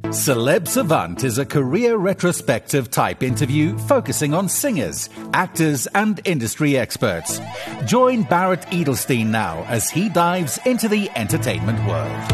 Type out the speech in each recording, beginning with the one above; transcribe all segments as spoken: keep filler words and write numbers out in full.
Celeb Savant is a career retrospective type interview focusing on singers, actors, and industry experts. Join Barrett Edelstein now as he dives into the entertainment world.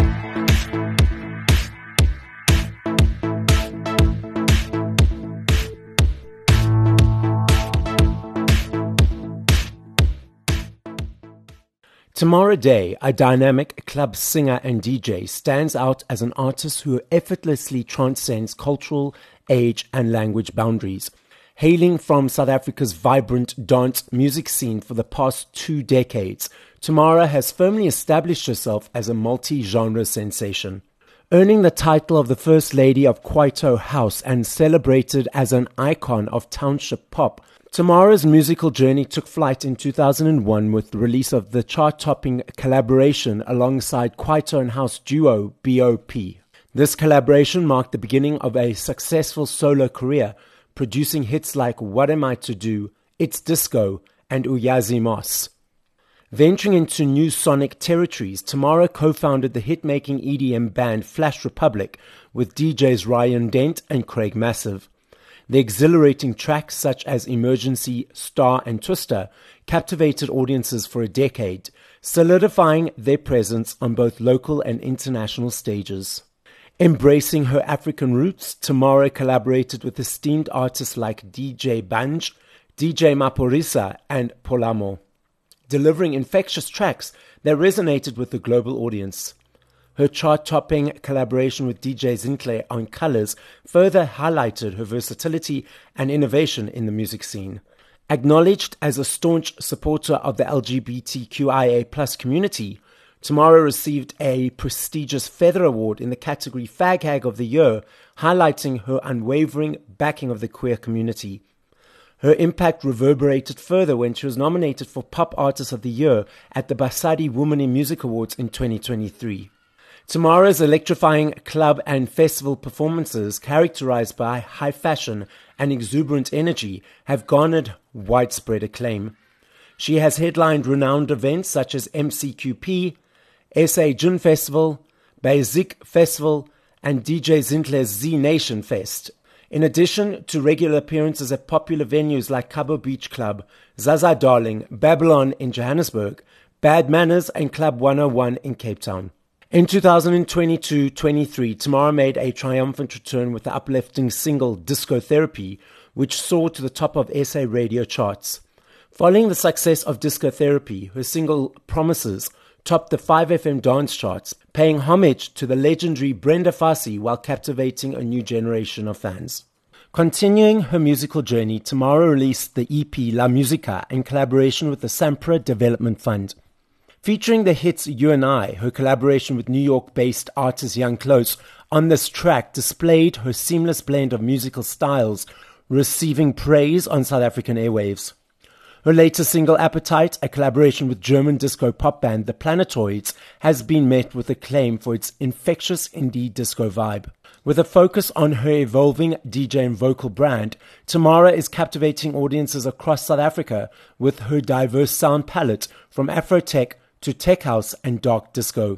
Tamara Day, a dynamic club singer and D J, stands out as an artist who effortlessly transcends cultural, age, and language boundaries. Hailing from South Africa's vibrant dance music scene for the past two decades, Tamara has firmly established herself as a multi-genre sensation. Earning the title of the First Lady of Kwaito House and celebrated as an icon of township pop, Tamara's musical journey took flight in two thousand one with the release of the chart-topping collaboration alongside Kwaito and House duo B O P. This collaboration marked the beginning of a successful solo career, producing hits like What Am I to Do, It's Disco, and Uyazi Moss. Venturing into new sonic territories, Tamara co-founded the hit-making E D M band Flash Republic with D Js Ryan Dent and Craig Massive. The exhilarating tracks such as Emergency, Star, and Twister captivated audiences for a decade, solidifying their presence on both local and international stages. Embracing her African roots, Tamara collaborated with esteemed artists like D J Banj, D J Maphorisa, and Polamo, delivering infectious tracks that resonated with the global audience. Her chart-topping collaboration with D J Zinhle on Colors further highlighted her versatility and innovation in the music scene. Acknowledged as a staunch supporter of the L G B T Q I A plus community, Tamara received a prestigious Feather Award in the category Fag Hag of the Year, highlighting her unwavering backing of the queer community. Her impact reverberated further when she was nominated for Pop Artist of the Year at the Basadi Women in Music Awards in twenty twenty-three. Tamara's electrifying club and festival performances, characterized by high fashion and exuberant energy, have garnered widespread acclaim. She has headlined renowned events such as M C Q P, S A Gin Festival, Basic Festival, and D J Zinhle's Z Nation Fest. In addition to regular appearances at popular venues like Cabo Beach Club, Zaza Darling, Babylon in Johannesburg, Bad Manners, and Club one oh one in Cape Town. In two thousand twenty-two twenty-three, Tamara made a triumphant return with the uplifting single Disco Therapy, which soared to the top of S A radio charts. Following the success of Disco Therapy, her single Promises topped the five F M dance charts, paying homage to the legendary Brenda Fassie while captivating a new generation of fans. Continuing her musical journey, Tamara released the E P La Musica in collaboration with the Sampra Development Fund. Featuring the hits You and I, her collaboration with New York-based artist Young Close on this track displayed her seamless blend of musical styles, receiving praise on South African airwaves. Her latest single, Appetite, a collaboration with German disco pop band The Planetoids, has been met with acclaim for its infectious indie disco vibe. With a focus on her evolving D J and vocal brand, Tamara is captivating audiences across South Africa with her diverse sound palette from Afrotech to tech house and dark disco.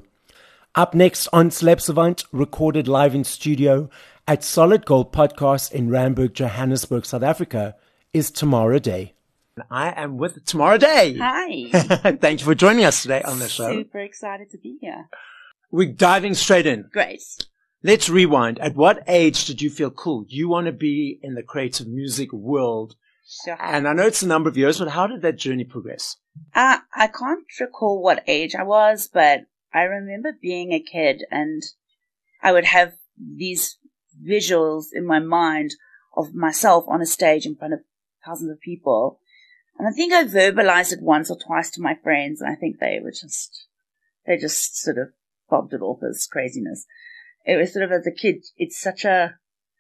Up next on Celeb Savant, recorded live in studio at Solid Gold Podcast in Randburg, Johannesburg, South Africa, is Tamara Day. I am with Tamara Day. Hi. Thank you for joining us today on the show. Super excited to be here. We're diving straight in. Great. Let's rewind. At what age did you feel cool? You want to be in the creative music world. Sure. And I know it's a number of years, but how did that journey progress? Uh, I can't recall what age I was, but I remember being a kid and I would have these visuals in my mind of myself on a stage in front of thousands of people. And I think I verbalized it once or twice to my friends, and I think they were just, they just sort of bobbed it off as craziness. It was sort of, as a kid, it's such a,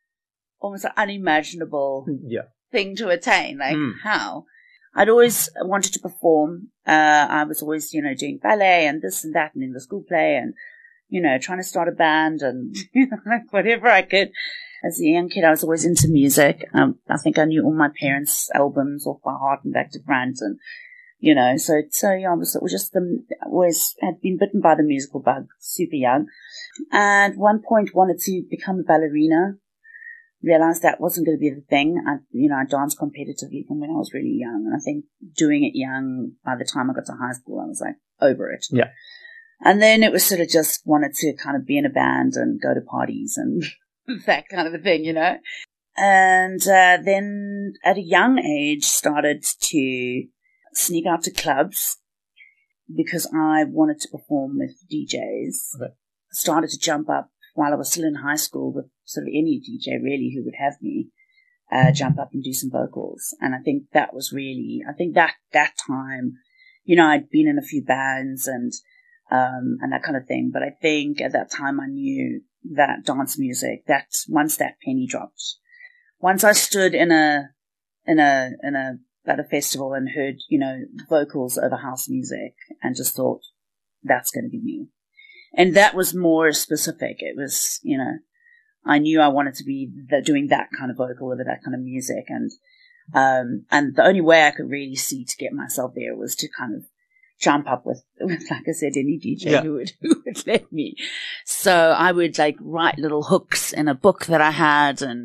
almost an unimaginable yeah. thing to attain. Like, mm. how? I'd always wanted to perform. Uh, I was always, you know, doing ballet and this and that and in the school play and, you know, trying to start a band and, you know, like whatever I could. As a young kid, I was always into music. Um, I think I knew all my parents' albums off by heart and back to front. And, you know, so, so yeah, I was, it was just the, was, had been bitten by the musical bug super young. And at one point wanted to become a ballerina. Realized that wasn't going to be the thing. I, you know, I danced competitively from when I was really young. And I think doing it young, by the time I got to high school, I was like over it. Yeah. And then it was sort of just wanted to kind of be in a band and go to parties and that kind of a thing, you know. And uh, then at a young age started to sneak out to clubs because I wanted to perform with D Js. Okay. Started to jump up while I was still in high school with sort of any D J really who would have me uh, jump up and do some vocals. And I think that was really, I think that, that time, you know, I'd been in a few bands and, um, and that kind of thing. But I think at that time I knew that dance music, that once that penny dropped, once I stood in a, in a, in a, at a festival and heard, you know, vocals over house music and just thought, that's going to be me. And that was more specific. It was, you know, I knew I wanted to be the, doing that kind of vocal over that kind of music. And, um, and the only way I could really see to get myself there was to kind of jump up with, with like I said, any D J yeah. who would, who would let me. So I would like write little hooks in a book that I had and,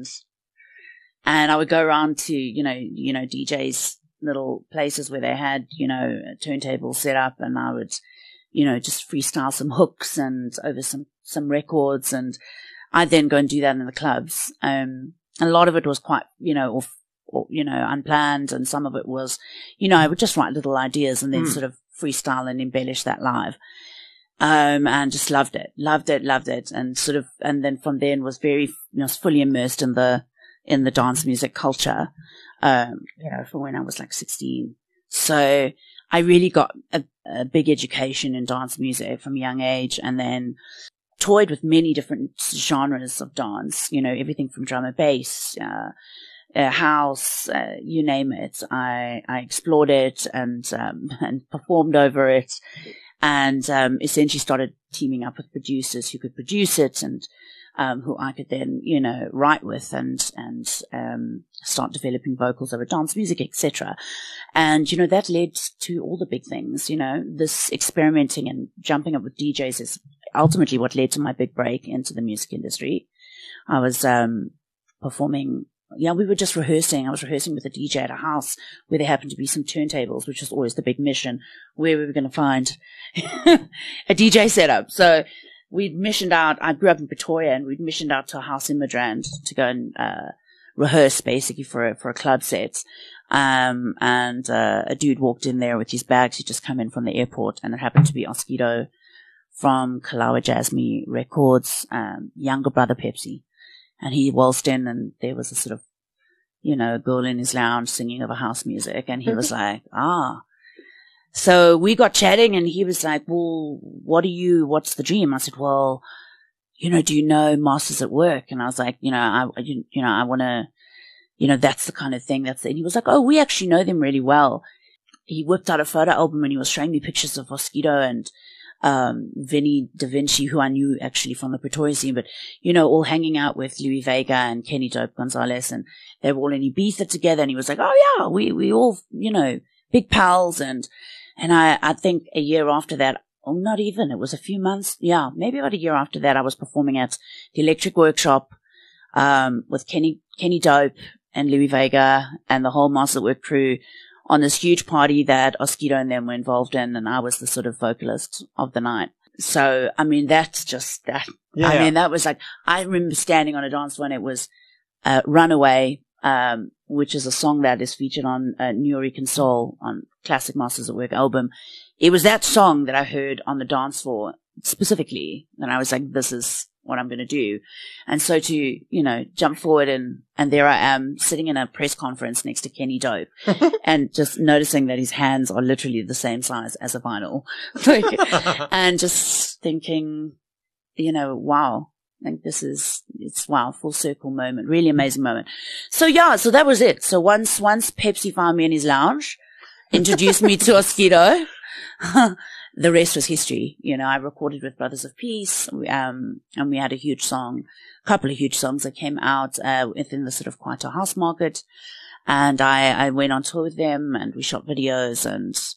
and I would go around to, you know, you know, D Js little places where they had, you know, a turntable set up and I would, you know, just freestyle some hooks and over some, some records. And I'd then go and do that in the clubs. Um, a lot of it was quite, you know, off, or, you know, unplanned. And some of it was, you know, I would just write little ideas and then mm. sort of freestyle and embellish that live. Um, and just loved it, loved it, loved it. And sort of, and then from then was very, you know, fully immersed in the, in the dance music culture, um, you know, from when I was like sixteen. So I really got a, a big education in dance music from a young age and then toyed with many different genres of dance, you know, everything from drum and bass, uh, uh house, uh, you name it. I, I explored it and, um, and performed over it and, um, essentially started teaming up with producers who could produce it and, um, who I could then, you know, write with and, and, um, start developing vocals over dance music, et cetera. And, you know, that led to all the big things, you know, this experimenting and jumping up with D Js is ultimately what led to my big break into the music industry. I was, um, performing, yeah, we were just rehearsing. I was rehearsing with a D J at a house where there happened to be some turntables, which was always the big mission, where we were going to find a D J setup. So, we'd missioned out, I grew up in Pretoria and we'd missioned out to a house in Midrand to go and, uh, rehearse basically for a, for a club set. Um, and, uh, a dude walked in there with his bags. He'd just come in from the airport and it happened to be Oskido from Kalawa Jasmine Records, um, younger brother Pepsi. And he waltzed in and there was a sort of, you know, girl in his lounge singing over house music. And he was like, ah. So we got chatting and he was like, well, what do you, what's the dream? I said, well, you know, do you know Masters at Work? And I was like, you know, I, you, you know, I want to, you know, that's the kind of thing that's, and he was like, oh, we actually know them really well. He whipped out a photo album and he was showing me pictures of Oskido and, um, Vinny Da Vinci, who I knew actually from the Pretoria scene, but, you know, all hanging out with Louis Vega and Kenny Dope Gonzalez and they were all in Ibiza together. And he was like, oh yeah, we, we all, you know, big pals. And, and I, I think a year after that, or not even, it was a few months. Yeah, maybe about a year after that, I was performing at the Electric Workshop, um, with Kenny, Kenny Dope and Louis Vega and the whole Masters at Work crew on this huge party that Oskido and them were involved in. And I was the sort of vocalist of the night. So, I mean, that's just that. Yeah, I yeah. mean, that was like, I remember standing on a dance floor and it was, uh, Runaway, um, which is a song that is featured on, uh, Nuyorican Soul on Classic Masters at Work album. It was that song that I heard on the dance floor specifically. And I was like, this is what I'm going to do. And so to, you know, jump forward and, and there I am sitting in a press conference next to Kenny Dope and just noticing that his hands are literally the same size as a vinyl. Like, and just thinking, you know, wow. I think this is, it's wow, full circle moment, really amazing moment. So yeah, so that was it. So once, once Pepsi found me in his lounge, introduced me to Oskido, the rest was history. You know, I recorded with Brothers of Peace, um, and we had a huge song, a couple of huge songs that came out, uh, within the sort of Kwaito house market. And I, I went on tour with them and we shot videos and,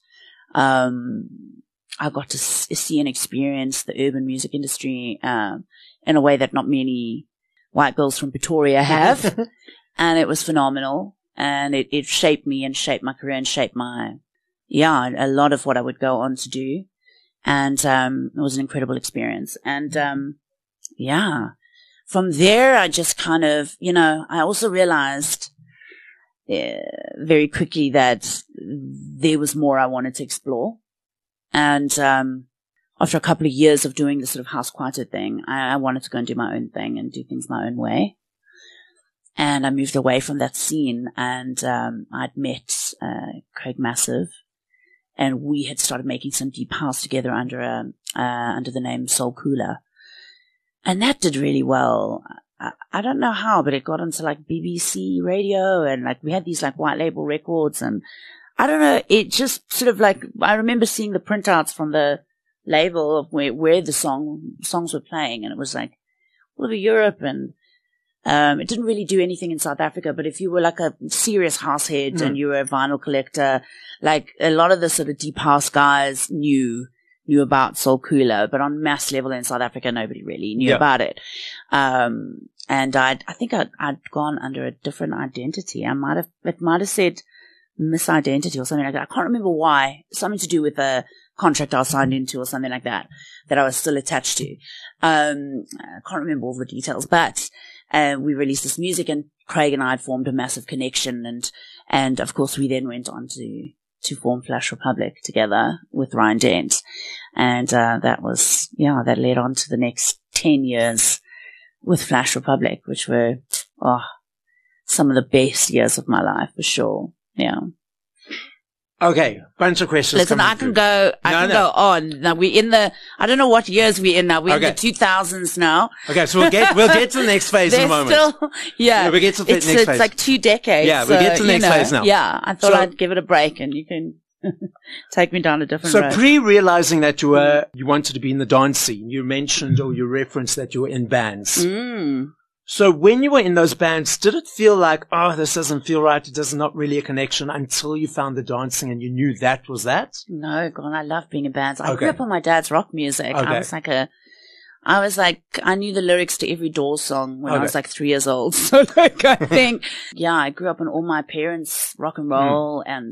Um, I got to s- see and experience the urban music industry, um, in a way that not many white girls from Pretoria have. And it was phenomenal. And it, it shaped me and shaped my career and shaped my, yeah, a lot of what I would go on to do. And, um, it was an incredible experience. And, um, yeah, from there, I just kind of, you know, I also realized uh, very quickly that there was more I wanted to explore. And, um, after a couple of years of doing the sort of house quartet thing, I, I wanted to go and do my own thing and do things my own way. And I moved away from that scene, and um, I'd met uh, Craig Massive, and we had started making some deep house together under a, uh, under the name Soul Cooler. And that did really well. I, I don't know how, but it got onto like B B C radio, and like we had these like white label records, and I don't know, it just sort of like, I remember seeing the printouts from the label of where, where the song songs were playing, and it was like all over Europe, and um, it didn't really do anything in South Africa. But if you were like a serious house head mm. and you were a vinyl collector, like a lot of the sort of deep house guys knew knew about Soul Cooler, but on mass level in South Africa, nobody really knew yeah. about it. Um, and I, I think I'd, I'd gone under a different identity. I might have, it might have said misidentity or something like that. I can't remember why. Something to do with a contract I was signed into or something like that, that I was still attached to. Um, I can't remember all the details, but, uh, we released this music, and Craig and I had formed a massive connection. And, and of course we then went on to, to form Flash Republic together with Ryan Dent. And, uh, that was, yeah, that led on to the next ten years with Flash Republic, which were, oh, some of the best years of my life for sure. Yeah. Okay, bunch of questions. Listen, I can through. go, I no, can no. go on. Now we're in the, I don't know what years we're in now. We're okay. in the two thousands now. Okay, so we'll get, we'll get to the next phase in a moment. Still, yeah. yeah. We'll get to the it's, next it's phase. It's like two decades. Yeah, we'll so, get to the next you know, phase now. Yeah, I thought so, I'd give it a break, and you can take me down a different so road. So pre-realizing that you were, you wanted to be in the dance scene, you mentioned or you referenced that you were in bands. Mm. So when you were in those bands, did it feel like, oh, this doesn't feel right, it does not really a connection, until you found the dancing and you knew that was that? No, God, I love being in bands. I okay. grew up on my dad's rock music. Okay. I was like a, I was like, I knew the lyrics to every Doors song when okay. I was like three years old. So like, I think, yeah, I grew up on all my parents' rock and roll, mm. and,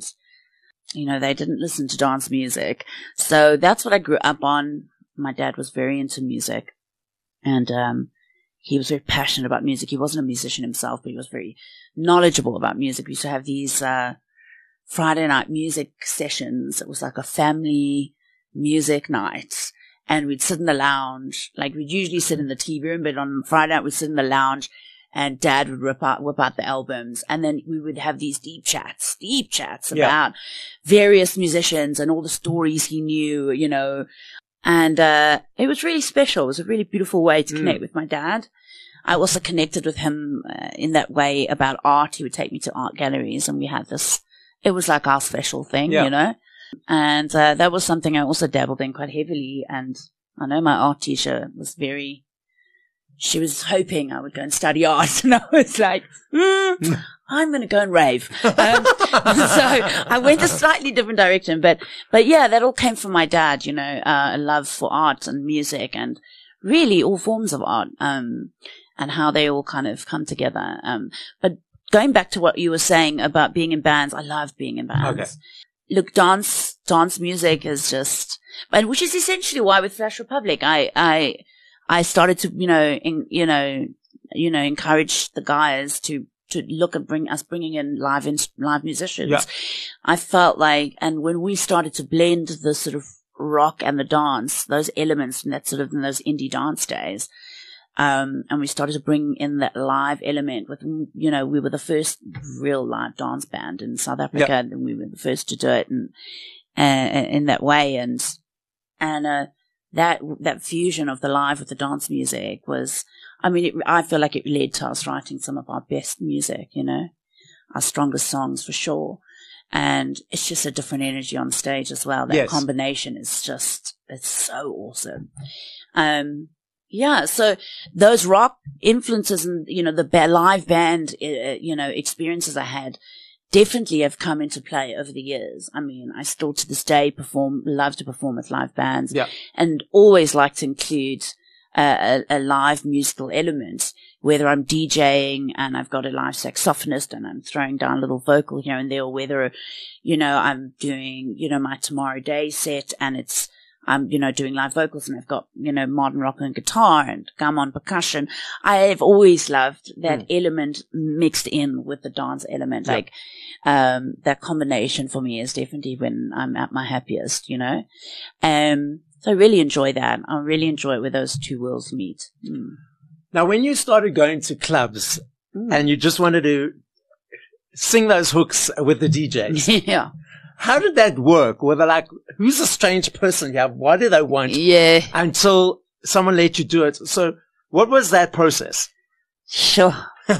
you know, they didn't listen to dance music. So that's what I grew up on. My dad was very into music, and, um, he was very passionate about music. He wasn't a musician himself, but he was very knowledgeable about music. We used to have these uh Friday night music sessions. It was like a family music night. And we'd sit in the lounge. Like, we'd usually sit in the T V room, but on Friday night we'd sit in the lounge, and Dad would rip out, whip out the albums. And then we would have these deep chats, deep chats yeah. about various musicians and all the stories he knew, you know. And uh it was really special. It was a really beautiful way to connect mm. with my dad. I also connected with him uh, in that way about art. He would take me to art galleries, and we had this, it was like our special thing, yeah. you know. And uh, that was something I also dabbled in quite heavily. And I know my art teacher was very, she was hoping I would go and study art. And I was like, mm, I'm going to go and rave. Um, so I went a slightly different direction. But, but yeah, that all came from my dad, you know, uh, a love for art and music, and really all forms of art, um, and how they all kind of come together. Um, but going back to what you were saying about being in bands, I love being in bands. Okay. Look, dance, dance music is just, and which is essentially why with Flash Republic, I, I, I started to, you know, in, you know, you know, encourage the guys to, to look at bring us bringing in live, in, live musicians. Yeah. I felt like, and when we started to blend the sort of rock and the dance, those elements and that sort of in those indie dance days, um, and we started to bring in that live element with, you know, we were the first real live dance band in South Africa, yeah. and we were the first to do it, and uh, in that way, and and uh, that that fusion of the live with the dance music was, I mean, it, I feel like it led to us writing some of our best music, you know, our strongest songs for sure. And it's just a different energy on stage as well. That yes. combination is just, it's so awesome. Um, yeah. So those rock influences and, you know, the ba- live band, uh, you know, experiences I had definitely have come into play over the years. I mean, I still to this day perform, love to perform with live bands, yeah. and always like to include a, a, a live musical element, whether I'm DJing and I've got a live saxophonist and I'm throwing down a little vocal here and there, or whether, you know, I'm doing, you know, my Tomorrow Day set and it's, I'm, you know, doing live vocals and I've got, you know, modern rock and guitar and gammon percussion. I've always loved that mm. element mixed in with the dance element. Yeah. Like, um, that combination for me is definitely when I'm at my happiest, you know. Um, so I really enjoy that. I really enjoy it where those two worlds meet. Mm. Now, when you started going to clubs mm. and you just wanted to sing those hooks with the D Js. Yeah. How did that work? Were they like, who's a strange person here? Why do they want? Yeah. Until someone let you do it. So what was that process? Sure.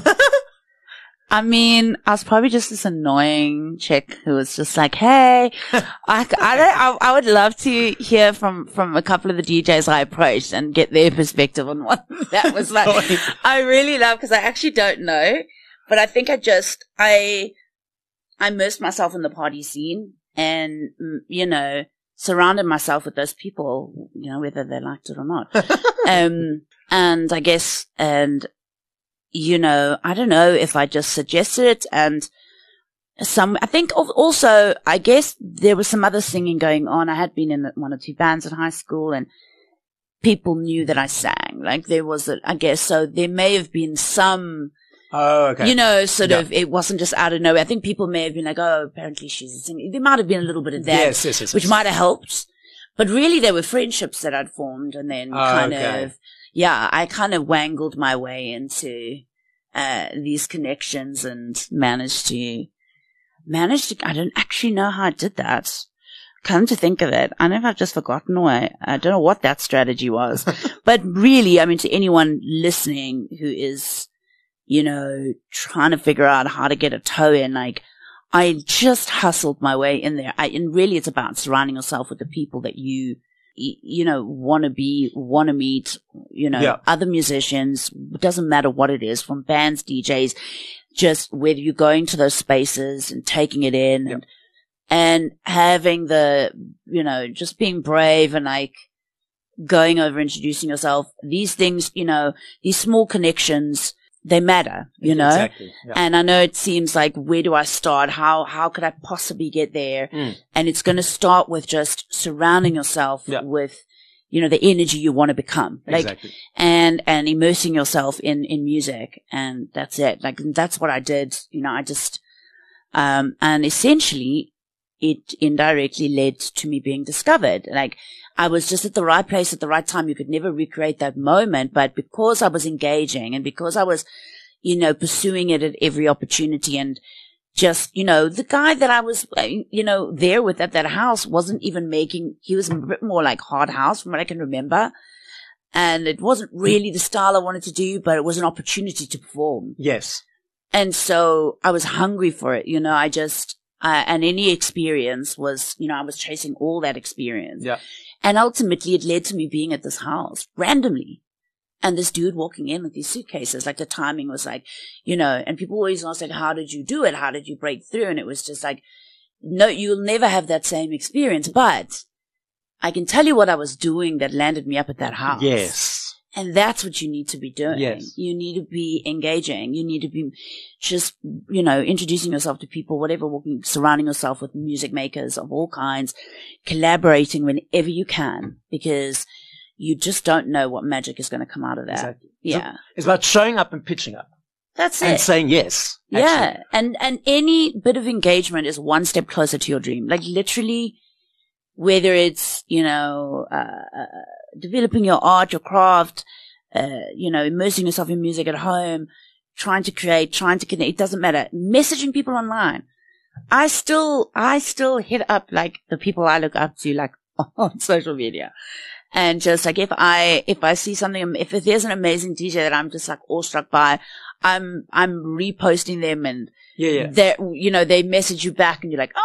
I mean, I was probably just this annoying chick who was just like, hey, I, I, don't, I, I would love to hear from, from a couple of the D Js I approached and get their perspective on what that was like. I really love, because I actually don't know, but I think I just, I, I immersed myself in the party scene and, you know, surrounded myself with those people, you know, whether they liked it or not. um, and I guess, and, you know, I don't know if I just suggested it, and some, I think also, I guess there was some other singing going on. I had been in one or two bands in high school and people knew that I sang. Like there was a, I guess, so there may have been some, oh, okay. you know, sort yeah. of, it wasn't just out of nowhere. I think people may have been like, oh, apparently she's a singer. There might have been a little bit of that, yes, yes, yes, which yes. might have helped. But really there were friendships that I'd formed, and then oh, kind okay. of, yeah, I kind of wangled my way into, uh, these connections and managed to, managed to, I don't actually know how I did that. Come to think of it, I know if I've just forgotten away. I don't know what that strategy was. But really, I mean, to anyone listening who is, you know, trying to figure out how to get a toe in, like, I just hustled my way in there. I, and really it's about surrounding yourself with the people that you, you know, want to be, want to meet, you know, yeah. other musicians. It doesn't matter what it is, from bands, D Js, just whether you're going to those spaces and taking it in yeah. and, and having the, you know, just being brave and like going over, introducing yourself. These things, you know, these small connections, they matter, you know, exactly. yeah. and I know it seems like, where do I start? How, how could I possibly get there? Mm. And it's going to start with just surrounding yourself yeah. with, you know, the energy you want to become, like, exactly. and, and immersing yourself in, in music. And that's it. Like, that's what I did. You know, I just, um, and essentially it indirectly led to me being discovered. Like, I was just at the right place at the right time. You could never recreate that moment, but because I was engaging and because I was, you know, pursuing it at every opportunity, and just, you know, the guy that I was, you know, there with at that house wasn't even making, he was a bit more like hard house from what I can remember. And it wasn't really the style I wanted to do, but it was an opportunity to perform. Yes. And so I was hungry for it. You know, I just, uh, and any experience was, you know, I was chasing all that experience. Yeah. And ultimately it led to me being at this house randomly. And this dude walking in with these suitcases, like the timing was like, you know, and people always ask like, how did you do it? How did you break through? And it was just like, no, you'll never have that same experience, but I can tell you what I was doing that landed me up at that house. Yes. And that's what you need to be doing. Yes. You need to be engaging. You need to be just, you know, introducing yourself to people, whatever, walking, surrounding yourself with music makers of all kinds, collaborating whenever you can, because you just don't know what magic is going to come out of that. Exactly. Yeah. So it's about showing up and pitching up. That's and it. saying yes. Actually. Yeah. And, and any bit of engagement is one step closer to your dream. Like literally, whether it's, you know, uh, uh developing your art, your craft, uh, you know, immersing yourself in music at home, trying to create, trying to connect, it doesn't matter. Messaging people online. I still, I still hit up like the people I look up to, like on social media. And just like if I, if I see something, if, if there's an amazing D J that I'm just like awestruck by, I'm, I'm reposting them and yeah, yeah. they, you know, they message you back and you're like, oh my God,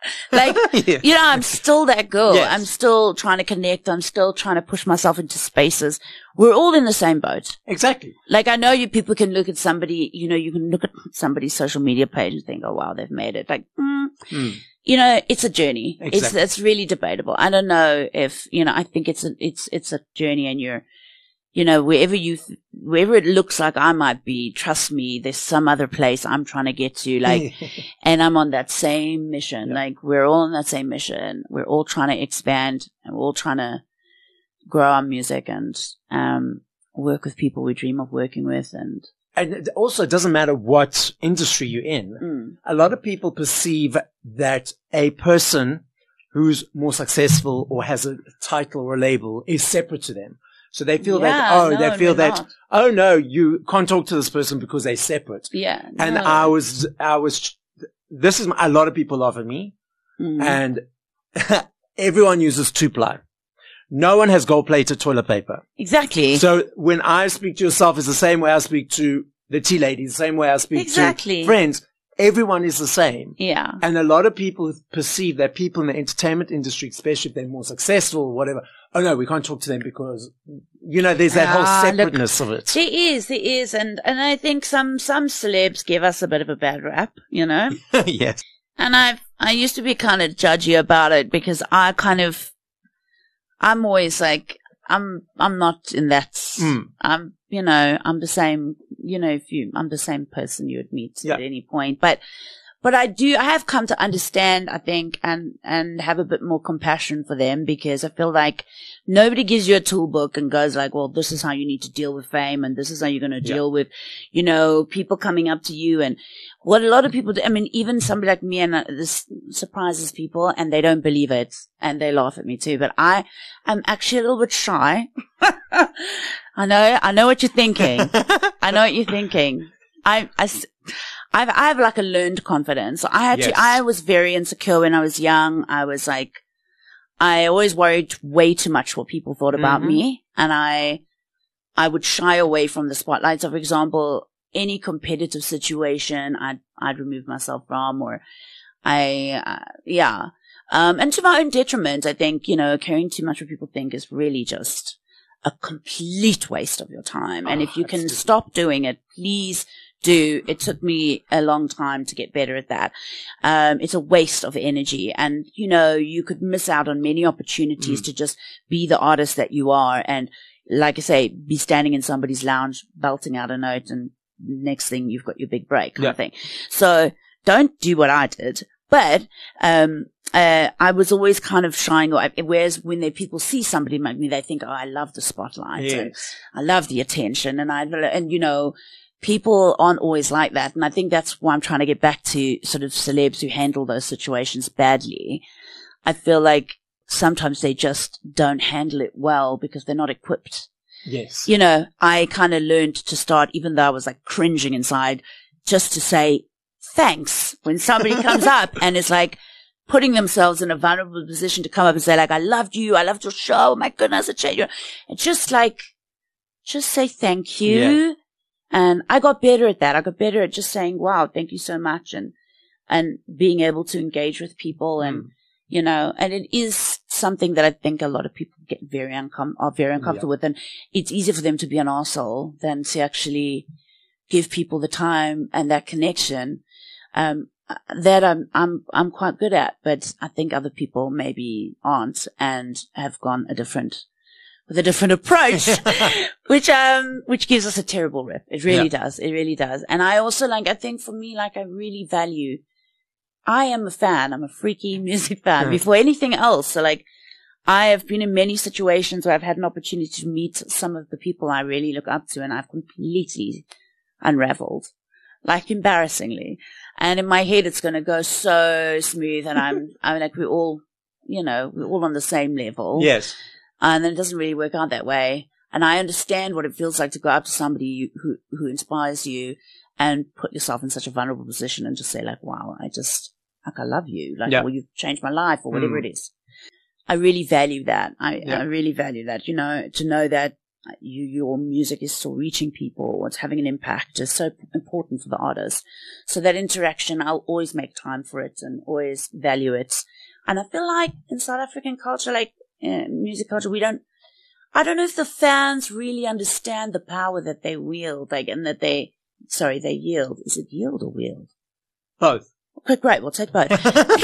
Like, yeah. you know, I'm still that girl. Yes. I'm still trying to connect. I'm still trying to push myself into spaces. We're all in the same boat. Exactly. Like, I know you people can look at somebody, you know, you can look at somebody's social media page and think, oh, wow, they've made it. Like, mm, mm. you know, it's a journey. Exactly. It's, it's really debatable. I don't know if, you know, I think it's a, it's, it's a journey, and you're, you know, wherever you, th- wherever it looks like I might be, trust me, there's some other place I'm trying to get to, like, and I'm on that same mission. Yeah. Like, we're all on that same mission. We're all trying to expand, and we're all trying to grow our music and, um, work with people we dream of working with. And, and also, it doesn't matter what industry you're in. Mm. A lot of people perceive that a person who's more successful or has a title or a label is separate to them. So they feel yeah, that, oh, no, they feel that, not. oh no, you can't talk to this person because they're separate. Yeah. And no. I was, I was, this is, a lot of people laugh at me, mm. and everyone uses two-ply. No one has gold-plated toilet paper. Exactly. So when I speak to yourself, it's the same way I speak to the tea ladies, the same way I speak exactly. to friends. Everyone is the same. Yeah. And a lot of people perceive that people in the entertainment industry, especially if they're more successful or whatever, oh no, we can't talk to them because, you know, there's that ah, whole separateness look, of it. There is, there is. And, and I think some, some celebs give us a bit of a bad rap, you know? Yes. And I've, I used to be kind of judgy about it because I kind of, I'm always like, I'm, I'm not in that, mm. I'm, you know, I'm the same, you know, if you, I'm the same person you would meet yeah. at any point. But, but I do, I have come to understand, I think, and, and have a bit more compassion for them, because I feel like nobody gives you a tool book and goes like, well, this is how you need to deal with fame, and this is how you're going to deal yeah. with, you know, people coming up to you. And what a lot of people do, I mean, even somebody like me, and this surprises people and they don't believe it and they laugh at me too, but I am actually a little bit shy. I know, I know what you're thinking. I know what you're thinking. I, I, I've, I have like a learned confidence. I had yes. to, I was very insecure when I was young. I was like, I always worried way too much what people thought about mm-hmm. me. And I, I would shy away from the spotlight. So for example, any competitive situation, I'd, I'd remove myself from, or I, uh, yeah. Um, and to my own detriment, I think, you know, caring too much what people think is really just a complete waste of your time. And oh, if you can just stop doing it, please do. It took me a long time to get better at that. Um, it's a waste of energy, and, you know, you could miss out on many opportunities mm. to just be the artist that you are. And like I say, be standing in somebody's lounge, belting out a note, and next thing you've got your big break kind yeah. of thing. So don't do what I did. But, um, uh, I was always kind of shying away. Whereas when they, people see somebody like me, they think, oh, I love the spotlight yes. and I love the attention. And I, and you know, people aren't always like that. And I think that's why I'm trying to get back to sort of celebs who handle those situations badly. I feel like sometimes they just don't handle it well because they're not equipped. Yes. You know, I kind of learned to start, even though I was like cringing inside, just to say thanks when somebody comes up and is like putting themselves in a vulnerable position to come up and say like, I loved you. I loved your show. Oh my goodness, it changed you. And just like, just say thank you. Yeah. And I got better at that. I got better at just saying, wow, thank you so much. And, and being able to engage with people and, mm. you know, and it is something that I think a lot of people get very uncom- are very uncomfortable yeah. with. And it's easier for them to be an arsehole than to actually give people the time and that connection. Um, that I'm, I'm, I'm quite good at, but I think other people maybe aren't and have gone a different, with a different approach, which, um, which gives us a terrible rep. It really yeah. does. It really does. And I also like, I think for me, like I really value, I am a fan. I'm a freaky music fan before anything else. So like, I have been in many situations where I've had an opportunity to meet some of the people I really look up to, and I've completely unraveled, like embarrassingly. And in my head, it's going to go so smooth. And I'm, I'm like, we're all, you know, we're all on the same level. Yes. And then it doesn't really work out that way. And I understand what it feels like to go up to somebody who, who inspires you and put yourself in such a vulnerable position and just say like, wow, I just, like, I love you. Like, yeah. or you've changed my life or whatever mm. it is. I really value that. I, yeah. I really value that, you know, to know that you, your music is still reaching people, it's having an impact, is so important for the artist. So that interaction, I'll always make time for it and always value it. And I feel like in South African culture, like uh, music culture, we don't, I don't know if the fans really understand the power that they wield, like, and that they, sorry, they yield. Is it yield or wield? Both. Okay, great. We'll take both.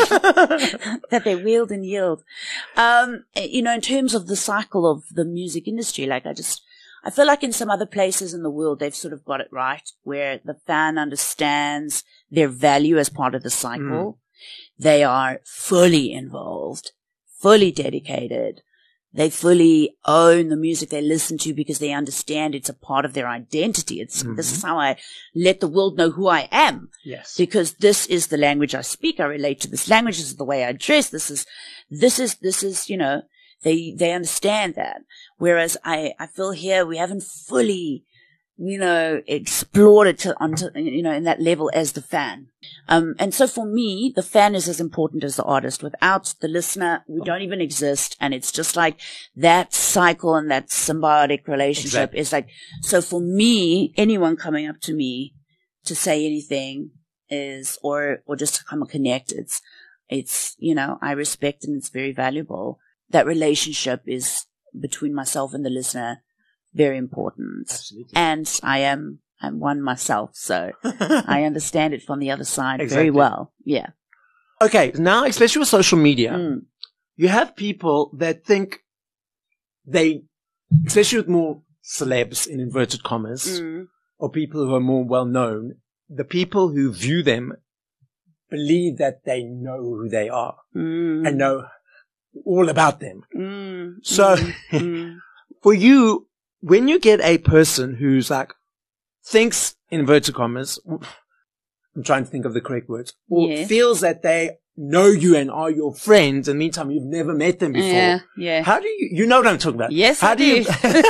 That they wield and yield. Um, you know, in terms of the cycle of the music industry, like I just, I feel like in some other places in the world, they've sort of got it right, where the fan understands their value as part of the cycle. Mm. They are fully involved, fully dedicated. They fully own the music they listen to because they understand it's a part of their identity. It's, mm-hmm. This is how I let the world know who I am. Yes. Because this is the language I speak. I relate to this language. This is the way I dress. This is, this is, this is, you know, they, they understand that. Whereas I, I feel here we haven't fully, you know, explored it to, onto, you know, in that level as the fan. Um, and so for me, the fan is as important as the artist. Without the listener, we don't even exist. And it's just like that cycle and that symbiotic relationship exactly. is like, so for me, anyone coming up to me to say anything is, or, or just to come and connect, it's, it's, you know, I respect and it's very valuable. That relationship is between myself and the listener. Very important. Absolutely. And I am, I'm one myself, so I understand it from the other side exactly. very well. Yeah. Okay. Now, especially with social media, mm. you have people that think they, especially with more celebs in inverted commas, mm. or people who are more well known, the people who view them believe that they know who they are mm. and know all about them. Mm. So mm. for you, when you get a person who's like, thinks, in inverted commas, I'm trying to think of the correct words, or yes. feels that they know you and are your friends, and meantime you've never met them before. Yeah, yeah. How do you, you know what I'm talking about? Yes, how I do. do.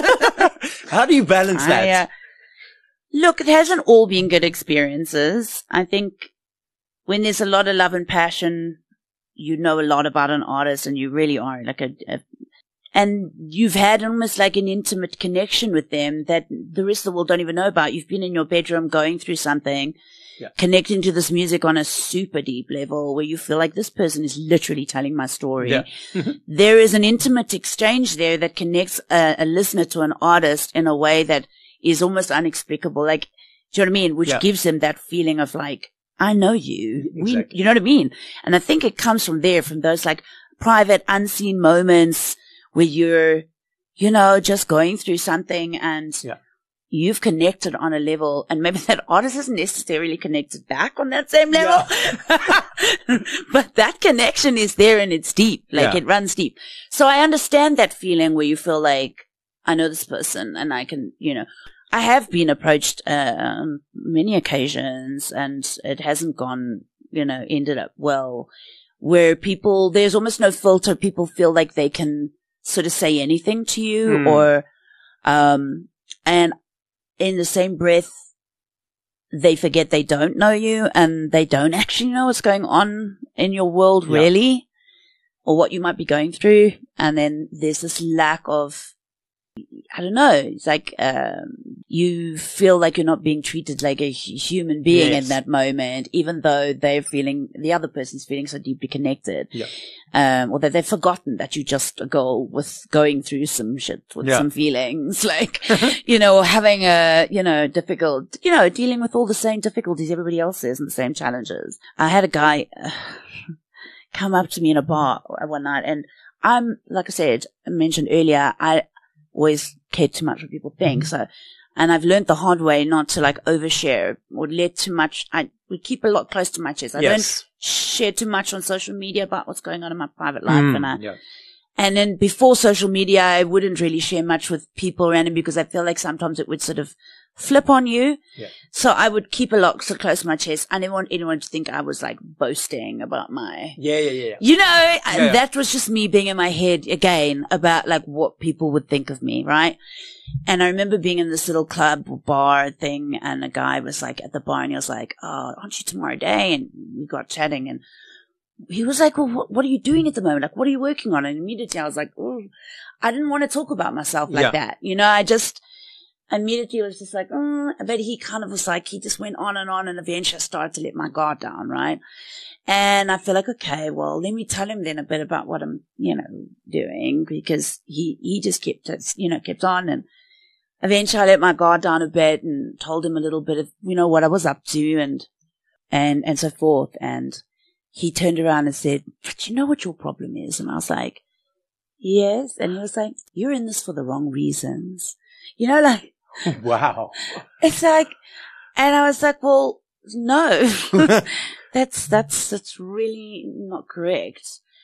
You, how do you balance that? I, uh, look, it hasn't all been good experiences. I think when there's a lot of love and passion, you know a lot about an artist and you really are like a, a and you've had almost like an intimate connection with them that the rest of the world don't even know about. You've been in your bedroom going through something, yeah. connecting to this music on a super deep level where you feel like this person is literally telling my story. Yeah. There is an intimate exchange there that connects a, a listener to an artist in a way that is almost inexplicable. Like, do you know what I mean? Which yeah. gives them that feeling of like, I know you. Exactly. We, you know what I mean? And I think it comes from there, from those like private, unseen moments where you're, you know, just going through something and yeah. you've connected on a level, and maybe that artist isn't necessarily connected back on that same level, yeah. but that connection is there and it's deep, like yeah. it runs deep. So I understand that feeling where you feel like, I know this person and I can, you know, I have been approached uh, on many occasions and it hasn't gone, you know, ended up well, where people, there's almost no filter. People feel like they can sort of say anything to you mm. or, um, and in the same breath, they forget they don't know you and they don't actually know what's going on in your world yeah. really, or what you might be going through. And then there's this lack of, I don't know, it's like, um, you feel like you're not being treated like a human being yes. in that moment, even though they're feeling, the other person's feeling so deeply connected. Yeah. Um, or that they've forgotten that you just a girl with going through some shit with yeah. some feelings, like, you know, having a, you know, difficult, you know, dealing with all the same difficulties everybody else is and the same challenges. I had a guy uh, come up to me in a bar one night, and I'm, like I said, I mentioned earlier, I always cared too much what people think. So, and I've learned the hard way not to like overshare or let too much. I would keep a lot close to my chest. I yes. don't share too much on social media about what's going on in my private life. Mm, and I, yeah. and then before social media, I wouldn't really share much with people around me because I feel like sometimes it would sort of flip on you. Yeah. So I would keep a lot so close to my chest. I didn't want anyone to think I was like boasting about my, yeah, yeah, yeah. you know, yeah, and yeah. that was just me being in my head again about like what people would think of me. Right. And I remember being in this little club or bar thing, and a guy was like at the bar and he was like, "Oh, aren't you tomorrow day?" And we got chatting, and he was like, well, what, what are you doing at the moment? Like, what are you working on? And immediately I was like, oh, I didn't want to talk about myself like yeah. that. You know, I just immediately was just like, oh, but he kind of was like, he just went on and on, and eventually I started to let my guard down, right? And I feel like, okay, well, let me tell him then a bit about what I'm, you know, doing, because he, he just kept it, you know, kept on. And eventually I let my guard down a bit and told him a little bit of, you know, what I was up to and, and, and so forth. And he turned around and said, but you know what your problem is? And I was like, yes. And he was like, you're in this for the wrong reasons. You know, like, wow. It's like, and I was like, well, no, that's, that's, that's really not correct.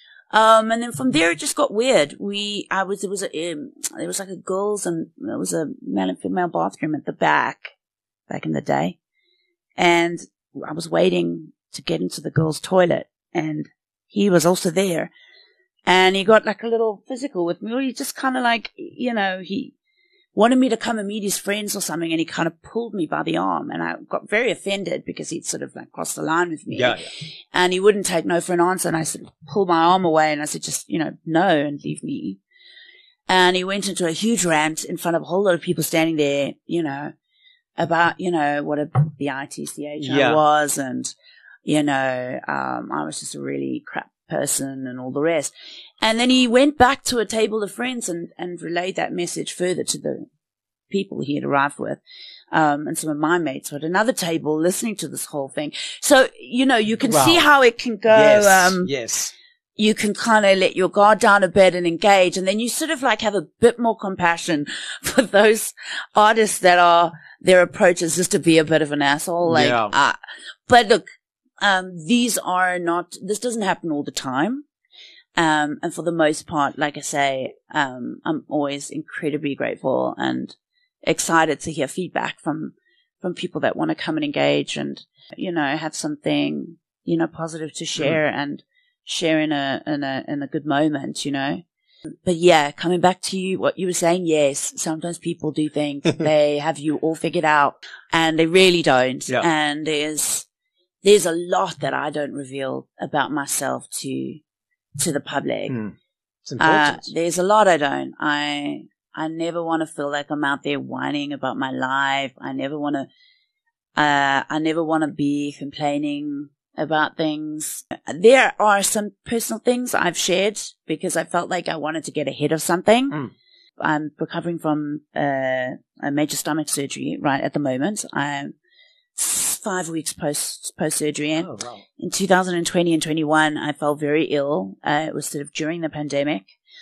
Um, and then from there it just got weird. We, I was, it was a, um, it was like a girls and it was a male and female bathroom at the back, back in the day. And I was waiting to get into the girls' toilet, and he was also there, and he got like a little physical with me. Or he just kind of like, you know, he wanted me to come and meet his friends or something, and he kind of pulled me by the arm, and I got very offended because he'd sort of like crossed the line with me. Yeah, yeah. And he wouldn't take no for an answer, and I sort of pulled my arm away, and I said, just, you know, no, and leave me. And he went into a huge rant in front of a whole lot of people standing there, you know, about, you know, what a B I T C H I yeah. was, and, you know, um, I was just a really crap person and all the rest. And then he went back to a table of friends and, and relayed that message further to the people he had arrived with. Um, and some of my mates were at another table listening to this whole thing. So, you know, you can wow. see how it can go. Yes. Um, yes. You can kind of let your guard down a bit and engage. And then you sort of like have a bit more compassion for those artists that are, their approach is just to be a bit of an asshole. Like, yeah. uh, but look, um, these are not, this doesn't happen all the time. Um, and for the most part, like I say, um, I'm always incredibly grateful and excited to hear feedback from, from people that want to come and engage and, you know, have something, you know, positive to share mm. and share in a, in a, in a good moment, you know. But yeah, coming back to you, what you were saying, yes, sometimes people do think they have you all figured out, and they really don't. Yeah. And there's, there's a lot that I don't reveal about myself to, to the public. Mm. It's important. Uh, there's a lot I don't. I, I never want to feel like I'm out there whining about my life. I never want to, uh, I never want to be complaining about things. There are some personal things I've shared because I felt like I wanted to get ahead of something. Mm. I'm recovering from uh, a major stomach surgery right at the moment. I'm five weeks post post surgery. And oh, wow. In two thousand twenty and twenty-one, I felt very ill. Uh, it was sort of during the pandemic.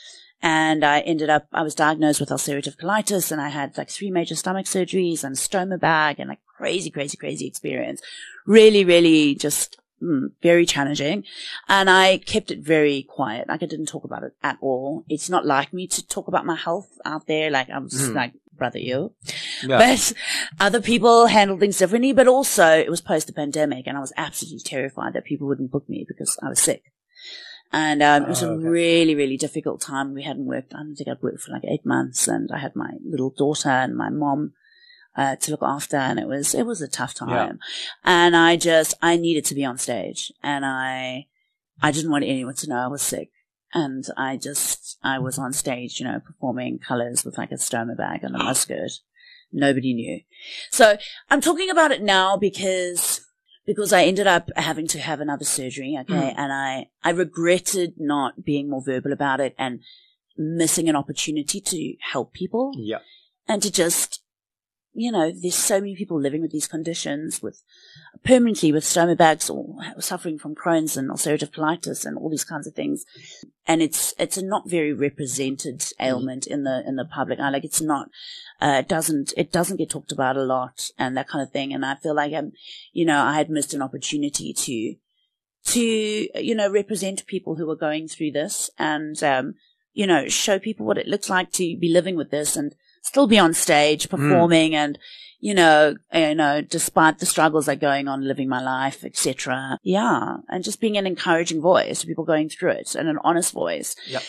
And I ended up, I was diagnosed with ulcerative colitis, and I had like three major stomach surgeries and a stoma bag and like crazy, crazy, crazy experience. Really, really just mm, very challenging. And I kept it very quiet. Like I didn't talk about it at all. It's not like me to talk about my health out there. Like I was mm. like, brother, you. Yeah. But other people handled things differently. But also it was post the pandemic, and I was absolutely terrified that people wouldn't book me because I was sick. And um, it was oh, a okay. really, really difficult time. We hadn't worked. I don't think I'd worked for like eight months, and I had my little daughter and my mom uh, to look after, and it was it was a tough time. Yeah. And I just I needed to be on stage, and I I didn't want anyone to know I was sick. And I just I was on stage, you know, performing colours with like a stoma bag and a musket. Nobody knew. So I'm talking about it now because. Because I ended up having to have another surgery, okay, mm. and I, I regretted not being more verbal about it and missing an opportunity to help people. Yeah. And to just, you know, there's so many people living with these conditions with permanently with stoma bags or suffering from Crohn's and ulcerative colitis and all these kinds of things. And it's, it's a not very represented ailment mm. in the, in the public eye. Like it's not, uh, it doesn't, it doesn't get talked about a lot and that kind of thing. And I feel like I'm, you know, I had missed an opportunity to, to, you know, represent people who are going through this and, um, you know, show people what it looks like to be living with this and still be on stage performing mm. and, you know, you know, despite the struggles that are going on, living my life, et cetera. Yeah. And just being an encouraging voice to people going through it and an honest voice. Yep.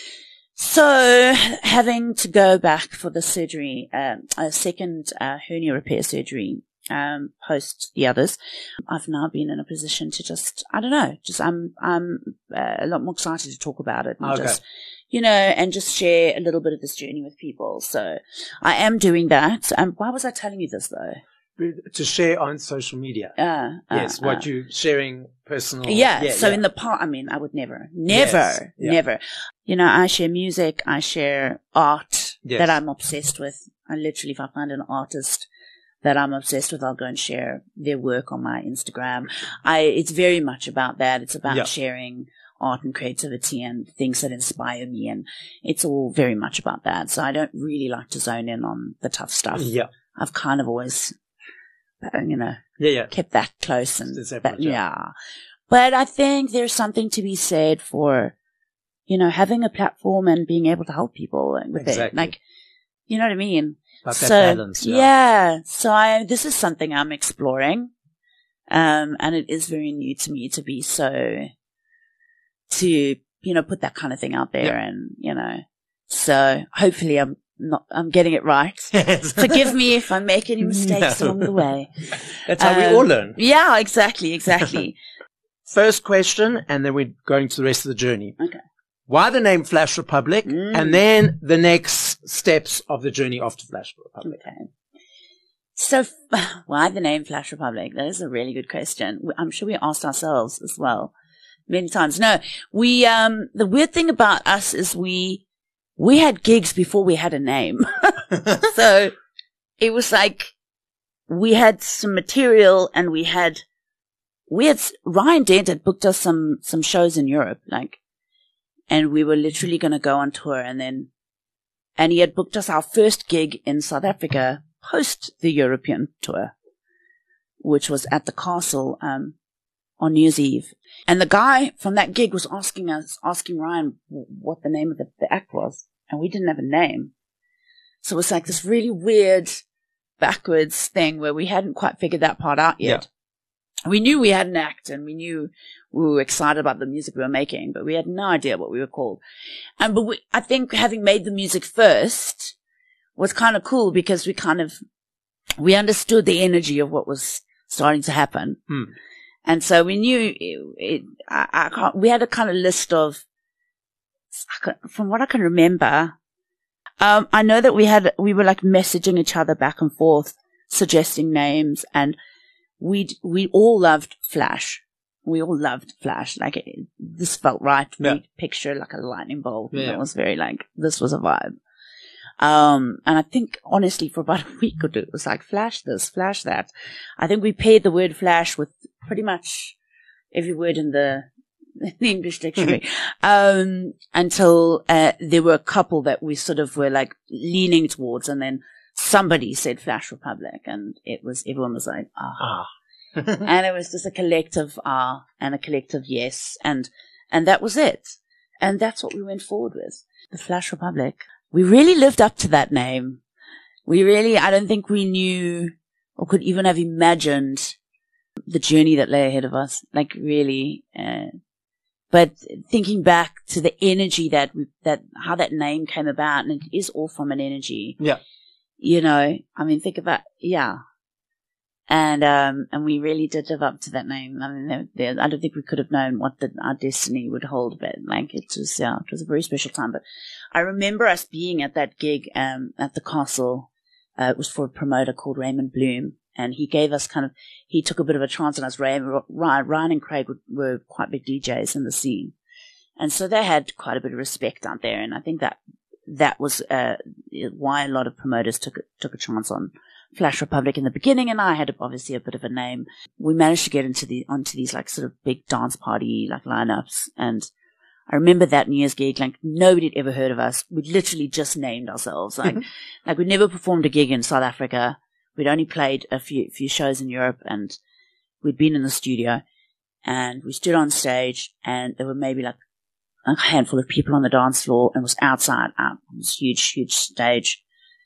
So having to go back for the surgery, um, a second uh, hernia repair surgery um, post the others. I've now been in a position to just, I don't know, just I'm I'm uh, a lot more excited to talk about it and Okay. just, you know, and just share a little bit of this journey with people. So I am doing that. Um, why was I telling you this though? To share on social media. Uh, uh, Yes, what uh, you're sharing personal. Yeah, so yeah. in the part, I mean, I would never, never, Yes, yeah. never. You know, I share music, I share art Yes. that I'm obsessed with. I literally, if I find an artist that I'm obsessed with, I'll go and share their work on my Instagram. I, it's very much about that. It's about Yeah. sharing art and creativity and things that inspire me. And it's all very much about that. So I don't really like to zone in on the tough stuff. Yeah. I've kind of always, you know, Yeah, yeah. kept that close and It's a separate that, job. yeah. But I think there's something to be said for, you know, having a platform and being able to help people with Exactly. it. Like, you know what I mean? About so, that balance. Yeah. yeah. So I, this is something I'm exploring. Um, and it is very new to me to be so, to, you know, put that kind of thing out there Yeah. and, you know, so hopefully I'm not, I'm getting it right. Yes. Forgive me if I make any mistakes No. along the way. That's how Um, we all learn. Yeah, exactly, exactly. First question, and then we're going to the rest of the journey. Okay. Why the name Flash Republic? Mm. And then the next steps of the journey after Flash Republic. Okay. So, why the name Flash Republic? That is a really good question. I'm sure we asked ourselves as well many times. No, we, um, the weird thing about us is we, we had gigs before we had a name. So it was like we had some material and we had, we had, Ryan Dent had booked us some, some shows in Europe, like, and we were literally going to go on tour and then, and he had booked us our first gig in South Africa post the European tour, which was at the castle, um, on New Year's Eve. And the guy from that gig was asking us, asking Ryan what the name of the, the act was. And we didn't have a name. So it was like this really weird backwards thing where we hadn't quite figured that part out yet. Yeah. We knew we had an act and we knew we were excited about the music we were making, but we had no idea what we were called. And, but we, I think having made the music first was kind of cool because we kind of, we understood the energy of what was starting to happen. Hmm. And so we knew it, it I, I can't, we had a kind of list of, from what I can remember, um, I know that we had, we were like messaging each other back and forth, suggesting names, and we we all loved Flash. We all loved Flash. Like it, this felt right. Yeah. We picture like a lightning bolt. Yeah. It was very like, this was a vibe. Um, and I think honestly for about a week or two, it was like flash this, flash that. I think we paired the word flash with pretty much every word in the, in the English dictionary. um, until, uh, there were a couple that we sort of were like leaning towards, and then somebody said Flash Republic, and it was, everyone was like, ah. Ah. And it was just a collective ah and a collective yes. And, and that was it. And that's what we went forward with. The Flash Republic. We really lived up to that name. We really, I don't think we knew or could even have imagined the journey that lay ahead of us. Like really, uh, but thinking back to the energy that, we, that, how that name came about, and it is all from an energy. Yeah. You know, I mean, think about, yeah. And, um, and we really did live up to that name. I mean, there, there, I don't think we could have known what the, our destiny would hold, but like, it was, yeah, it was a very special time. But I remember us being at that gig, um, at the castle. Uh, it was for a promoter called Raymond Bloom, and he gave us kind of, he took a bit of a chance on us. Ryan, Ryan and Craig were, were quite big D Js in the scene. And so they had quite a bit of respect out there. And I think that, that was, uh, why a lot of promoters took, took a chance on Flash Republic in the beginning, and I had obviously a bit of a name. We managed to get into the onto these like sort of big dance party like lineups, and I remember that New Year's gig, like nobody had ever heard of us. We literally just named ourselves, like like we'd never performed a gig in South Africa. We'd only played a few few shows in Europe, and we'd been in the studio, and we stood on stage, and there were maybe like a handful of people on the dance floor, and it was outside, out on this huge huge stage.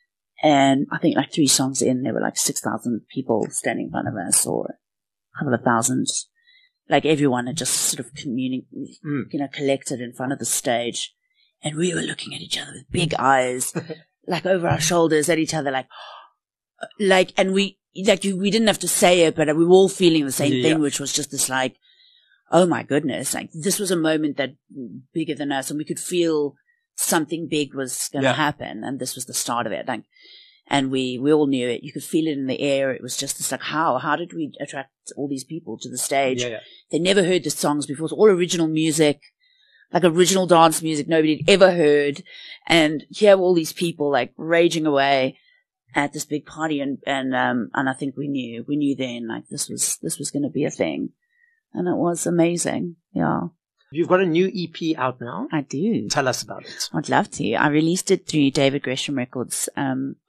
And I think like three songs in, there were like six thousand people standing in front of us, or a couple of thousands. Like everyone had just sort of communi- mm. you know, collected in front of the stage. And we were looking at each other with big eyes, like over our shoulders at each other, like, like, and we, like you, we didn't have to say it, but we were all feeling the same Yeah. thing, which was just this like, oh my goodness, like this was a moment that bigger than us, and we could feel something big was going to Yeah. happen, and this was the start of it. Like, and we we all knew it. You could feel it in the air. It was just this like, how how did we attract all these people to the stage? Yeah, yeah. They never heard the songs before. It was all original music, like original dance music nobody had ever heard, and here were all these people like raging away at this big party, and and um and I think we knew we knew then like this was this was going to be a thing, and it was amazing. Yeah, You've got a new E P out now. I do. Tell us about it. I'd love to. I released it through David Gresham Records um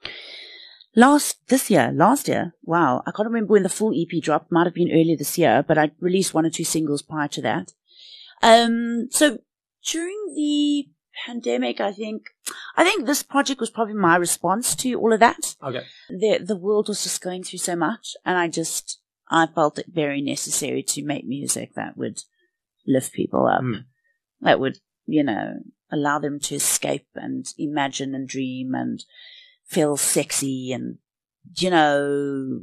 last this year, last year. Wow, I can't remember when the full E P dropped. Might have been earlier this year, but I released one or two singles prior to that. Um, so during the pandemic, I think I think this project was probably my response to all of that. Okay. The the world was just going through so much, and I just I felt it very necessary to make music that would lift people up, Mm. that would, you know, allow them to escape and imagine and dream and feel sexy and, you know,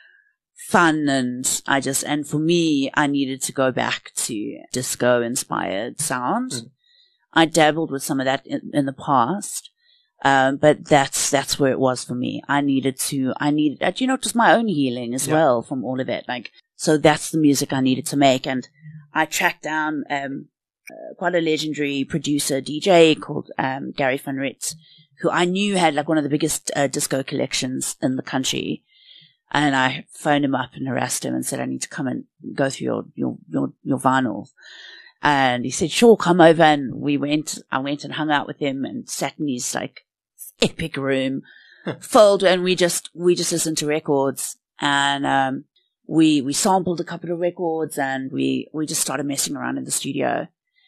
fun. And I just, and for me, I needed to go back to disco inspired sound. Mm. I dabbled with some of that in, in the past. Um, but that's, that's where it was for me. I needed to, I needed, you know, just my own healing as Yeah. well from all of it. Like, so that's the music I needed to make. And I tracked down, um, uh, quite a legendary producer, D J called, um, Gary Van Ritz, who I knew had like one of the biggest, uh, disco collections in the country. And I phoned him up and harassed him and said, I need to come and go through your, your, your, your vinyl. And he said, sure, come over. And we went, I went and hung out with him and sat in his like epic room, filled, and we just, we just listened to records, and, um, we, we sampled a couple of records, and we, we just started messing around in the studio.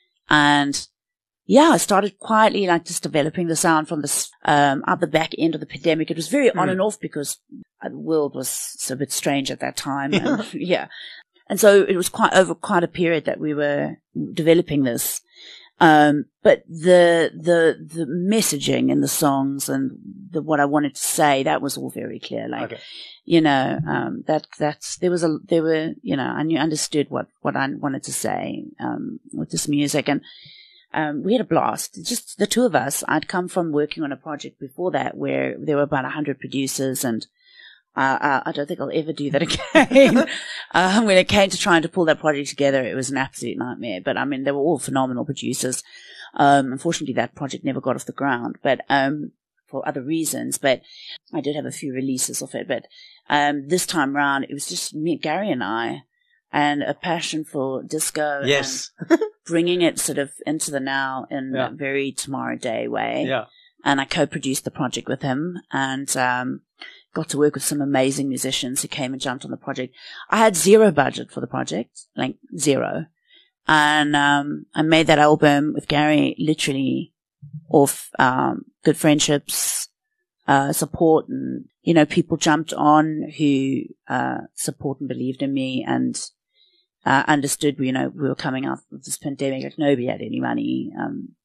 And yeah, I started quietly like just developing the sound from this, um, at the back end of the pandemic. It was very mm. on and off because the world was a bit strange at that time. And yeah. And so it was quite over quite a period that we were developing this. Um, but the, the, the messaging in the songs and the, what I wanted to say, that was all very clear. Like, Okay. you know, um, that, that's, there was a, there were, you know, I knew, understood what, what I wanted to say, um, with this music. And, um, we had a blast. Just the two of us. I'd come from working on a project before that where there were about a hundred producers, and Uh, uh, I don't think I'll ever do that again. uh, when it came to trying to pull that project together, it was an absolute nightmare. But I mean, they were all phenomenal producers. Um, unfortunately, that project never got off the ground, but um, for other reasons. But I did have a few releases of it. But um, this time round, it was just me, Gary, and I, and a passion for disco. Yes, and bringing it sort of into the now in Yeah. a very tomorrow day way. yeah. And I co-produced the project with him, and um, got to work with some amazing musicians who came and jumped on the project. I had zero budget for the project, like zero. And um, I made that album with Gary literally off um, good friendships, uh, support, and, you know, people jumped on who uh, support and believed in me, and uh, understood, you know, we were coming out of this pandemic, like nobody had any money. Um,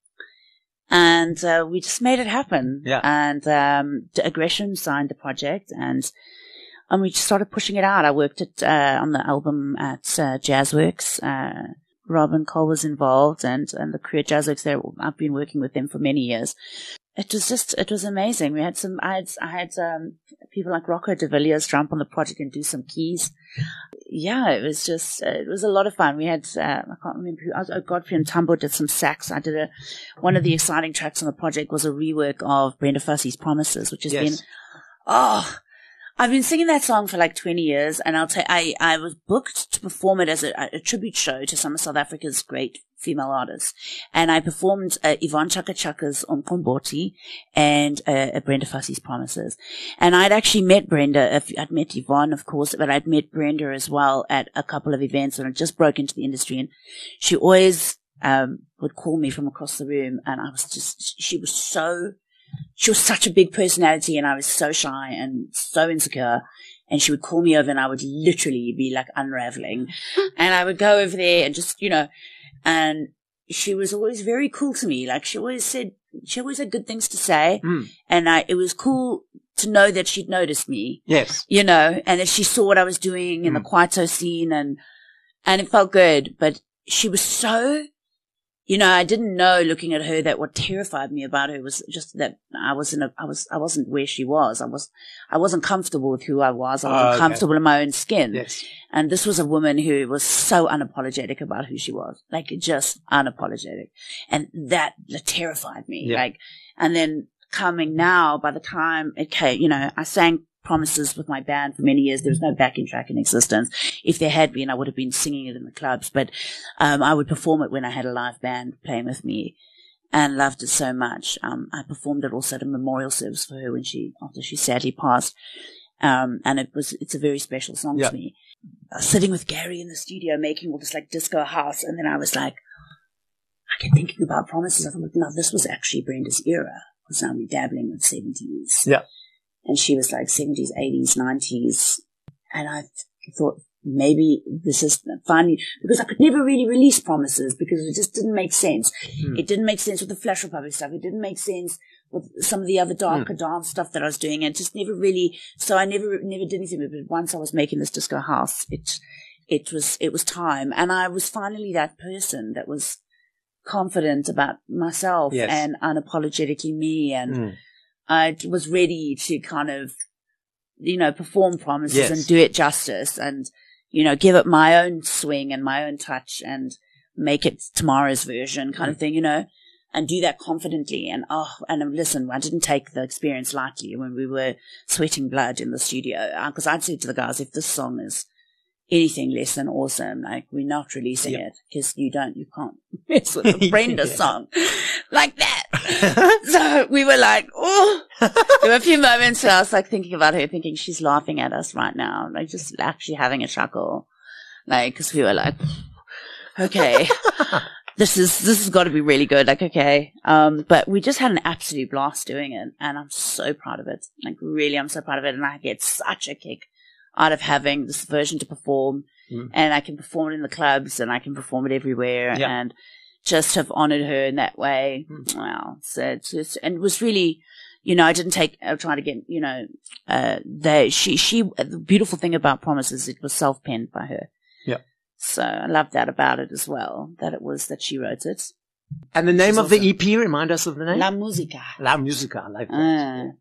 And uh, we just made it happen. Yeah. And um, Aggression signed the project, and and we just started pushing it out. I worked at uh, on the album at uh, Jazzworks. Uh, Robin Cole was involved, and and the crew at Jazzworks there. I've been working with them for many years. It was just, it was amazing. We had some, I had, I had um, people like Rocco de Villiers jump on the project and do some keys. Yeah, it was just, uh, it was a lot of fun. We had, uh, I can't remember who, oh, Godfrey and Tumbo did some sax. I did a, one of the exciting tracks on the project was a rework of Brenda Fussey's Promises, which has Yes. been, oh, I've been singing that song for like twenty years, and I'll tell I, I was booked to perform it as a, a tribute show to some of South Africa's great female artists. And I performed uh, Yvonne Chaka Chaka's Umqombothi and uh, uh, Brenda Fussey's Promises. And I'd actually met Brenda, if, I'd met Yvonne, of course, but I'd met Brenda as well at a couple of events, and I just broke into the industry, and she always um, would call me from across the room, and I was just, she was so... She was such a big personality, and I was so shy and so insecure, and she would call me over and I would literally be like unraveling, and I would go over there and just, you know, and she was always very cool to me. Like, she always said, she always had good things to say. Mm. And I, it was cool to know that she'd noticed me. Yes. You know, and that she saw what I was doing in Mm. the Kwaito scene, and, and it felt good. But she was so, you know, I didn't know looking at her that what terrified me about her was just that I wasn't, a, I was, I wasn't where she was. I was, I wasn't comfortable with who I was. I wasn't Oh, okay. comfortable in my own skin. Yes. And this was a woman who was so unapologetic about who she was, like just unapologetic. And that, that terrified me. Yeah. Like, and then coming now, by the time it came, you know, I sang Promises with my band for many years. There was no backing track in existence. If there had been, I would have been singing it in the clubs, but um, I would perform it when I had a live band playing with me, and loved it so much. Um, I performed it also at a memorial service for her when she, after she sadly passed. Um, and it was, it's a very special song Yeah. to me. I was sitting with Gary in the studio making all this like disco house, and then I was like, I kept thinking about Promises. I thought, no, this was actually Brenda's era, because now we're dabbling with seventies. Yeah. And she was like seventies, eighties, nineties. And I thought maybe this is finally, because I could never really release Promises because it just didn't make sense. Mm. It didn't make sense with the Flash Republic stuff. It didn't make sense with some of the other darker Mm. dance stuff that I was doing. And just never really, so I never, never did anything with it. But once I was making this disco house, it, it was, it was time. And I was finally that person that was confident about myself Yes. and unapologetically me, and Mm. I was ready to kind of, you know, perform Promises Yes. and do it justice, and, you know, give it my own swing and my own touch and make it tomorrow's version kind Mm. of thing, you know, and do that confidently. And, oh, and listen, I didn't take the experience lightly when we were sweating blood in the studio, because I'd said to the guys, if this song is anything less than awesome, like, we're not releasing Yeah. it, because you don't, you can't mess with the Brenda Yeah. song like that. So we were like, oh, there were a few moments where I was like thinking about her, thinking she's laughing at us right now, like just actually having a chuckle, like, because we were like, okay, this is this has got to be really good, like, okay, um, but we just had an absolute blast doing it, and I'm so proud of it, like, really, I'm so proud of it, and I get such a kick out of having this version to perform, Mm. and I can perform it in the clubs, and I can perform it everywhere, Yeah. and just have honored her in that way. Mm. Wow. So it's just, and it was really, you know, I didn't take, I was trying to get, you know, uh, they, she, she, the beautiful thing about Promises, it was self-penned by her. Yeah. So I love that about it as well, that it was that she wrote it. And the name She's of the awesome. E P, remind us of the name? La Musica. La Musica. I like that. Ah,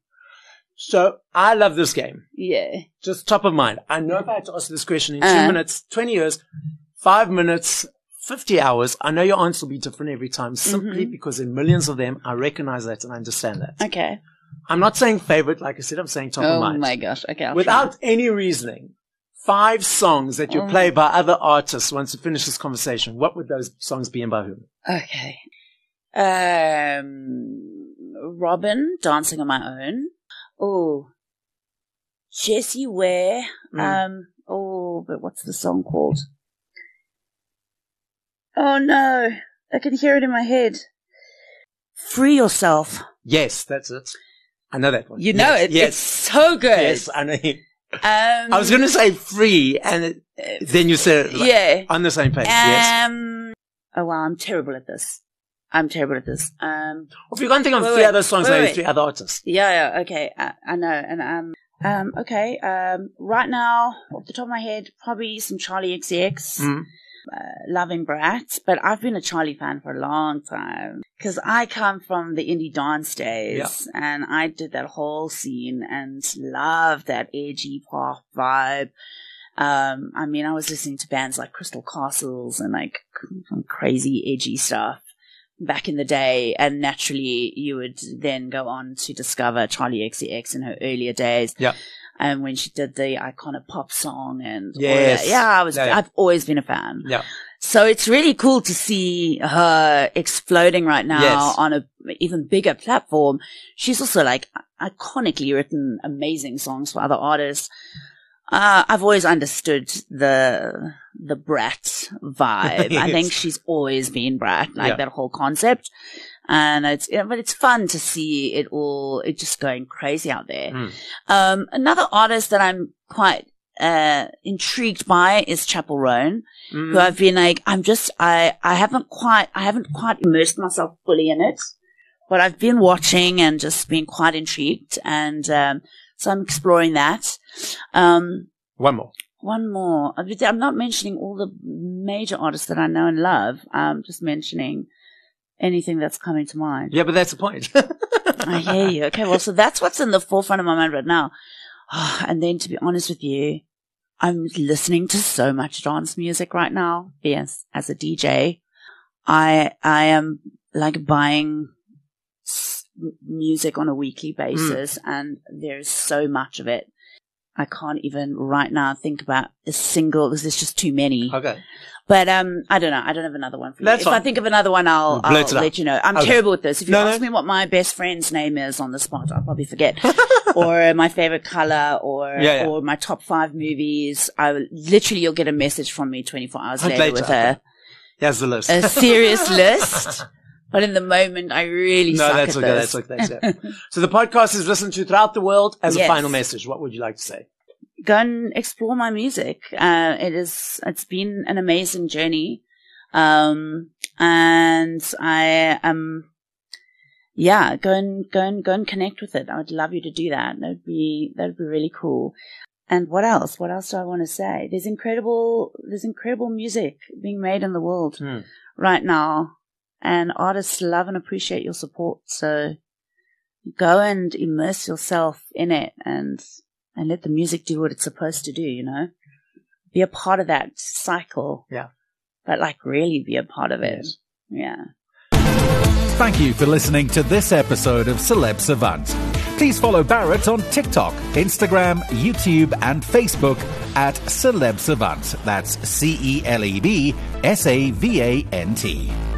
So I love this game. yeah. Just top of mind. I know if I had to ask this question in two Uh. minutes, twenty years, five minutes, fifty hours, I know your answer will be different every time, simply Mm-hmm. because in millions of them, I recognize that and I understand that. Okay. I'm not saying favorite, like I said, I'm saying top of Oh mind. my gosh. Okay. I'll Without any reasoning, five songs that you Oh. play by other artists once you finish this conversation, what would those songs be and by whom? try. Okay. Um, Robin, Dancing on My Own. Oh, Jessie Ware. Mm. Um, oh, but what's the song called? Oh no, I can hear it in my head. Free Yourself. Yes, that's it. I know that one. You know Yes, it. Yes. It's so good. Yes, I know. Um, I was going to say free, and it, then you said like, yeah. on the same page. yes. Um, oh wow, I'm terrible at this. I'm terrible at this. Um, Well, if you can't think of wait, three wait, other songs, wait, maybe wait. three other artists. yeah, yeah, okay, I, I know, and um, um, okay, um, right now, off the top of my head, probably some Charlie X C X. Mm. Uh, Loving Brat, but I've been a Charlie fan for a long time because I come from the indie dance days and I did that whole scene and loved that edgy pop vibe. Um, I mean, I was listening to bands like Crystal Castles and like some crazy edgy stuff back in the day, and naturally you would then go on to discover Charlie X C X in her earlier days. Yeah. And when she did the iconic pop song and all Yes. that. Yeah, I was, Yeah, yeah. I've always been a fan. Yeah. So it's really cool to see her exploding right now Yes. on a even bigger platform. She's also like iconically written amazing songs for other artists. Uh, I've always understood the, the brat vibe. I Yes. think she's always been brat, like Yeah. that whole concept. And it's, yeah, but it's fun to see it all, it just going crazy out there. Mm. Um, another artist that I'm quite, uh, intrigued by is Chapel Roan, Mm. who I've been like, I'm just, I, I haven't quite, I haven't quite immersed myself fully in it. what I've been watching and just been quite intrigued. And, um, so I'm exploring that. Um, one more. One more. I'm not mentioning all the major artists that I know and love. I'm just mentioning anything that's coming to mind. Yeah, but that's the point. I hear you. Okay, well, so that's what's in the forefront of my mind right now. Oh, and then to be honest with you, I'm listening to so much dance music right now. Yes, as a D J, I, I am like buying s- music on a weekly basis, mm. and there's so much of it. I can't even right now think about a single, because there's just too many. Okay. But um, I don't know. I don't have another one for you. That's if fine. I think of another one, I'll, I'll let you know. I'm okay. terrible with this. If you no, ask no. me what my best friend's name is on the spot, I'll probably forget. Or my favorite color, or yeah, yeah. or my top five movies. I will, literally, you'll get a message from me twenty-four hours later, later with okay. a Here's the list. a serious list. But in the moment, I really no, suck that's at okay. this. That's okay. That's it. So the podcast is listened to throughout the world. As Yes. a final message, what would you like to say? Go and explore my music. Uh, it is, it's been an amazing journey. Um, and I am, yeah, go and, go and, go and connect with it. I would love you to do that. That would be, that would be really cool. And what else? What else do I want to say? There's incredible, there's incredible music being made in the world Hmm. right now. And artists love and appreciate your support. So go and immerse yourself in it and, and let the music do what it's supposed to do, you know? Be a part of that cycle. Yeah. But like really be a part of it. Yes. Yeah. Thank you for listening to this episode of Celeb Savant. Please follow Barrett on TikTok, Instagram, YouTube, and Facebook at Celeb Savant. That's C E L E B S A V A N T.